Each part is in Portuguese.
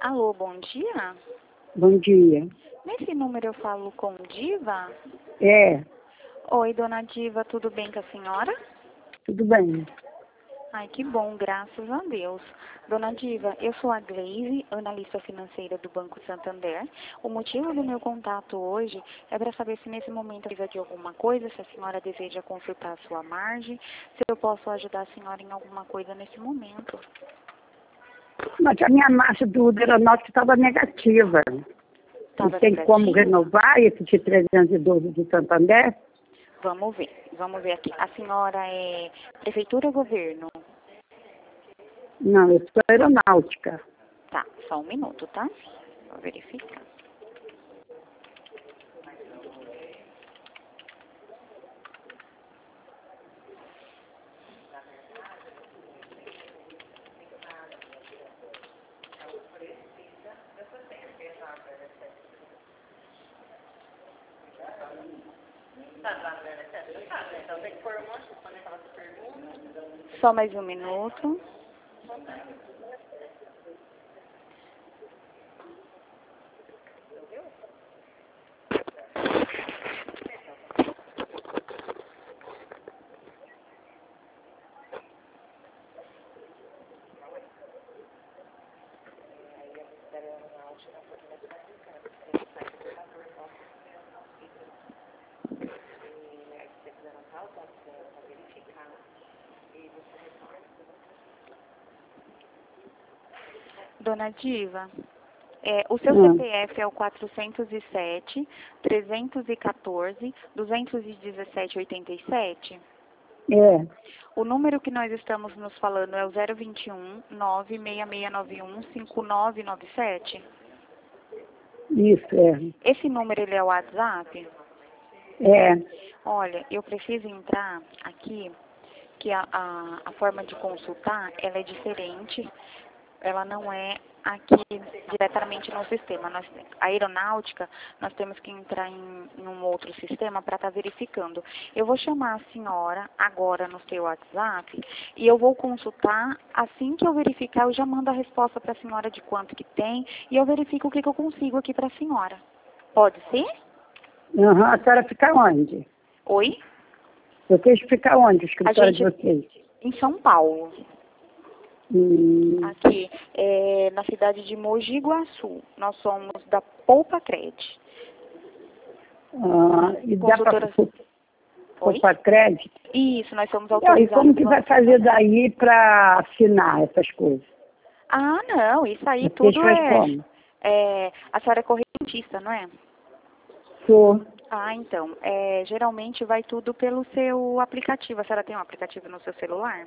Alô, bom dia? Bom dia. Nesse número eu falo com Diva? É, Oi, dona Diva, tudo bem com a senhora? tudo bem. Ai, que bom, graças a Deus. Dona Diva, eu sou a Gleise, analista financeira do Banco Santander. O motivo do meu contato hoje é para saber se nesse momento precisa de alguma coisa, se a senhora deseja consultar a sua margem, se eu posso ajudar a senhora em alguma coisa nesse momento. Mas a minha marcha do aeronáutico estava negativa. Não Tava tem como negativa? renovar esse de 312 de Santander? Vamos ver aqui. A senhora é prefeitura ou governo? Não, eu sou aeronáutica. Tá, só um minuto, tá? Vou verificar. Só mais um minuto. Dona Diva, o seu CPF é o 407-314-217-87? É, O número que nós estamos nos falando é o 021 96691 5997? isso, é. Esse número ele é o WhatsApp? É, Olha, eu preciso entrar aqui, que a forma de consultar, ela é diferente, ela não é aqui diretamente no sistema. A aeronáutica, nós temos que entrar em um outro sistema para estar verificando. Eu vou chamar a senhora agora no seu WhatsApp e eu vou consultar, assim que eu verificar, eu já mando a resposta para a senhora de quanto que tem e eu verifico o que eu consigo aqui para a senhora. Pode ser? a senhora fica onde? Oi? Vocês ficam onde, o escritório de vocês? Em São Paulo. Aqui, na cidade de Mogi Guaçu. Nós somos da Poupa Cred. E dá para Poupa Cred? Isso, nós somos E autorizados. como que vai fazer daí para assinar essas coisas? Ah, não, isso aí Vocês tudo faz como? a senhora é correntista, não é? Sou. Ah, então, geralmente vai tudo pelo seu aplicativo. A senhora tem um aplicativo no seu celular?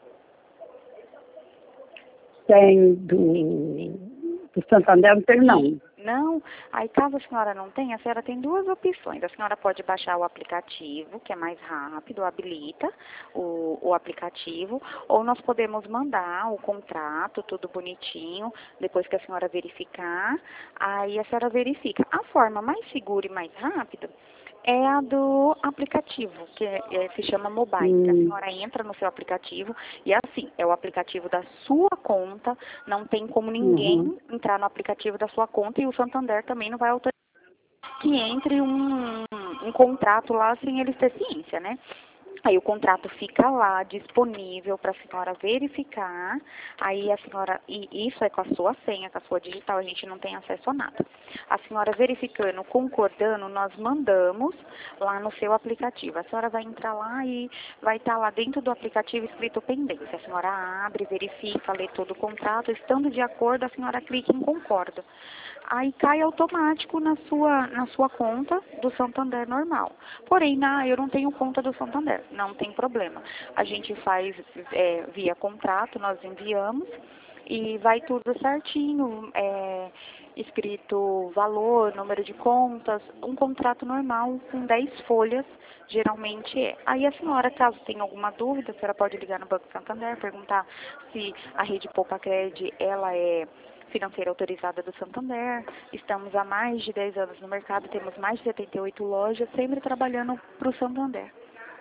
Tem do Santander, não tem não. Não? Aí, caso a senhora não tenha, a senhora tem duas opções. A senhora pode baixar o aplicativo, que é mais rápido, habilita o aplicativo, ou nós podemos mandar o contrato, tudo bonitinho, depois que a senhora verificar, aí a senhora verifica. A forma mais segura e mais rápida é a do aplicativo, que se chama Mobile. A senhora entra no seu aplicativo e assim, é o aplicativo da sua conta, não tem como ninguém entrar no aplicativo da sua conta e o Santander também não vai autorizar que entre um contrato lá sem eles ter ciência, né? Aí o contrato fica lá disponível para a senhora verificar. Aí a senhora, e isso é com a sua senha, com a sua digital, a gente não tem acesso a nada. A senhora verificando, concordando, nós mandamos lá no seu aplicativo. A senhora vai entrar lá e vai estar lá dentro do aplicativo escrito pendência. A senhora abre, verifica, lê todo o contrato, estando de acordo, a senhora clica em concordo. Aí cai automático na sua conta do Santander normal. Porém, eu não tenho conta do Santander, não tem problema. A gente faz via contrato, nós enviamos e vai tudo certinho, escrito valor, número de contas, um contrato normal com 10 folhas, geralmente é. Aí a senhora, caso tenha alguma dúvida, a senhora pode ligar no Banco Santander, perguntar se a rede Poupa Cred, ela é financeira autorizada do Santander. Estamos há mais de 10 anos no mercado, temos mais de 78 lojas, sempre trabalhando para o Santander.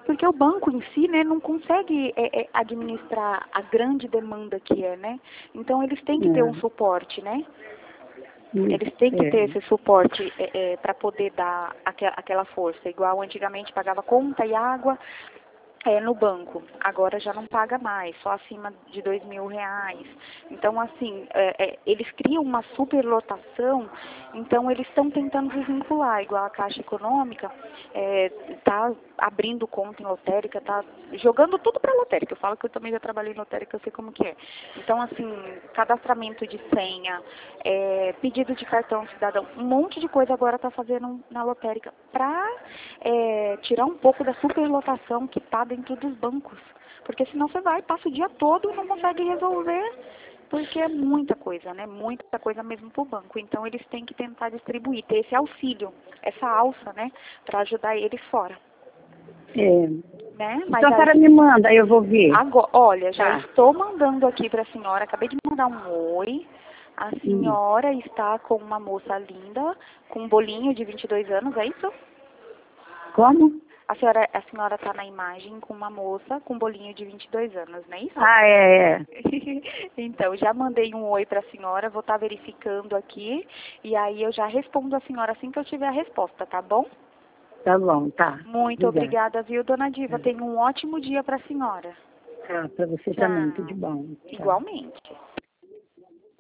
Porque o banco em si, né, não consegue administrar a grande demanda que é, né? Então eles têm que ter um suporte, né? Eles têm que ter esse suporte para poder dar aquela força. Igual antigamente pagava conta e água no banco. Agora já não paga mais, só acima de R$ 2.000. Então, assim, eles criam uma superlotação, então eles estão tentando desvincular, igual a Caixa Econômica está abrindo conta em lotérica, está jogando tudo para lotérica. Eu falo que eu também já trabalhei em lotérica, eu sei como que é. Então, assim, cadastramento de senha, pedido de cartão cidadão, um monte de coisa agora está fazendo na lotérica para tirar um pouco da superlotação que está dentro dos bancos. Porque senão você passa o dia todo e não consegue resolver, porque é muita coisa, né? Muita coisa mesmo para o banco. Então eles têm que tentar distribuir, ter esse auxílio, essa alça, né? Para ajudar eles fora. Né? Mas então a senhora me manda, eu vou ver. Agora, olha, já estou mandando aqui para a senhora, acabei de mandar um oi. A senhora está com uma moça linda, com um bolinho de 22 anos, é isso? Como? A senhora está na imagem com uma moça com um bolinho de 22 anos, não é isso? Ah, é. Então, já mandei um oi para a senhora, vou estar verificando aqui, e aí eu já respondo a senhora assim que eu tiver a resposta, tá bom? Tá bom, tá. Muito obrigada, viu, dona Diva? Tenha um ótimo dia para a senhora. Tá, para você também, tudo bom. Igualmente.